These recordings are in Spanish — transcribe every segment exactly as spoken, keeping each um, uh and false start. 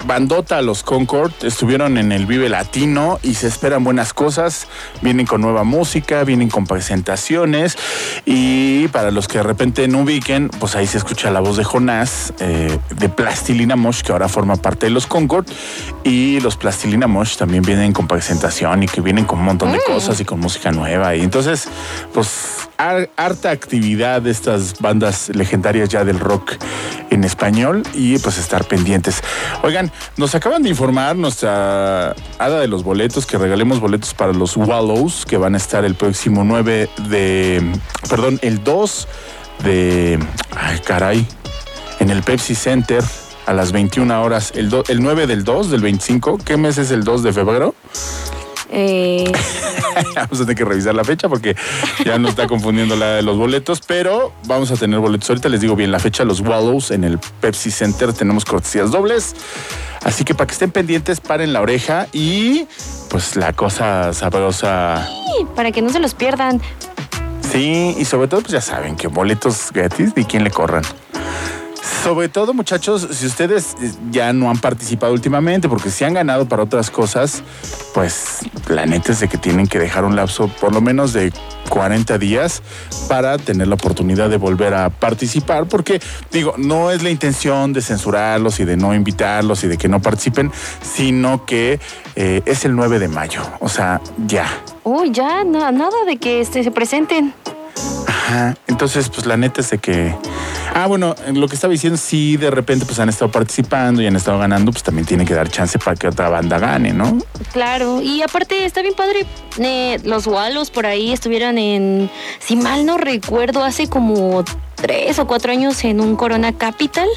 bandota los Concord, estuvieron en el Vive Latino y se esperan buenas cosas. Vienen con nueva música, vienen con presentaciones y para los que de repente no ubiquen, pues ahí se escucha la voz de Jonás, eh, de Plastilina Mosh, que ahora forma parte de los Concord, y los Plastilina Mosh también vienen con presentación y que vienen con un montón de cosas y con música nueva. Y entonces, pues, har- harta actividad de estas bandas legendarias ya del rock en español y pues estar pendientes. Oigan, nos acaban de informar nuestra hada de los boletos que regalemos boletos para los Wallows que van a estar el próximo nueve de... Perdón, el dos de... Ay, caray. En el Pepsi Center a las veintiuna horas. El, do, el nueve del dos, del veinticinco. ¿Qué mes es el dos de febrero? Eh... Vamos a tener que revisar la fecha porque ya nos está confundiendo la de los boletos, pero vamos a tener boletos. Ahorita les digo bien la fecha, los Wallows en el Pepsi Center, tenemos cortesías dobles. Así que para que estén pendientes, paren la oreja y pues la cosa sabrosa. Sí, para que no se los pierdan. Sí, y sobre todo pues ya saben que boletos gratis, ¿de quién le corran? Sobre todo, muchachos, si ustedes ya no han participado últimamente, porque si han ganado para otras cosas, pues la neta es de que tienen que dejar un lapso por lo menos de cuarenta días para tener la oportunidad de volver a participar, porque, digo, no es la intención de censurarlos y de no invitarlos y de que no participen, sino que eh, es el nueve de mayo, o sea, ya. Uy, ya, no, nada de que este, se presenten. Ajá, entonces, pues la neta es de que... Ah, bueno, lo que estaba diciendo, si de repente pues han estado participando y han estado ganando, pues también tiene que dar chance para que otra banda gane, ¿no? Claro, y aparte está bien padre, eh, los Wallows por ahí estuvieron en, si mal no recuerdo, hace como tres o cuatro años en un Corona Capital.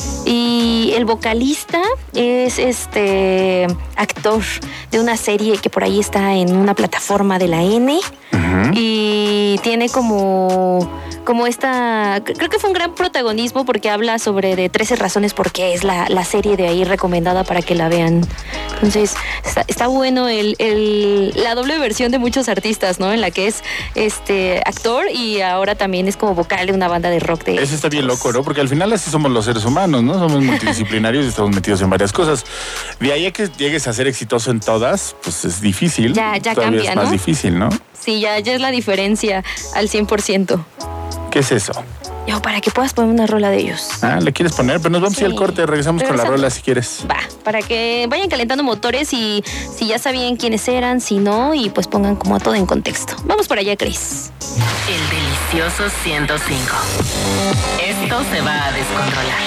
Y el vocalista es este actor de una serie que por ahí está en una plataforma de la N. Uh-huh. Y tiene como, como esta... Creo que fue un gran protagonismo porque habla sobre de trece razones por qué es la, la serie de ahí recomendada para que la vean. Entonces, está, está bueno el, el, la doble versión de muchos artistas, ¿no? En la que es este actor y ahora también es como vocal de una banda de rock. De Eso está bien loco, ¿no? Porque al final así somos los seres humanos, ¿no? Somos multidisciplinarios y estamos metidos en varias cosas. De ahí a que llegues a ser exitoso en todas, pues es difícil. Ya, ya Todavía cambia, es más ¿no? difícil, ¿no? Sí, ya, ya es la diferencia al cien por ciento. ¿Qué es eso? Yo, para que puedas poner una rola de ellos. Ah, ¿le quieres poner? Pero nos vamos sí. a ir al corte, regresamos, regresamos con la rola si quieres. Va, para que vayan calentando motores y si ya sabían quiénes eran, si no, y pues pongan como a todo en contexto. Vamos para allá, Chris. El delicioso ciento cinco. Esto se va a descontrolar.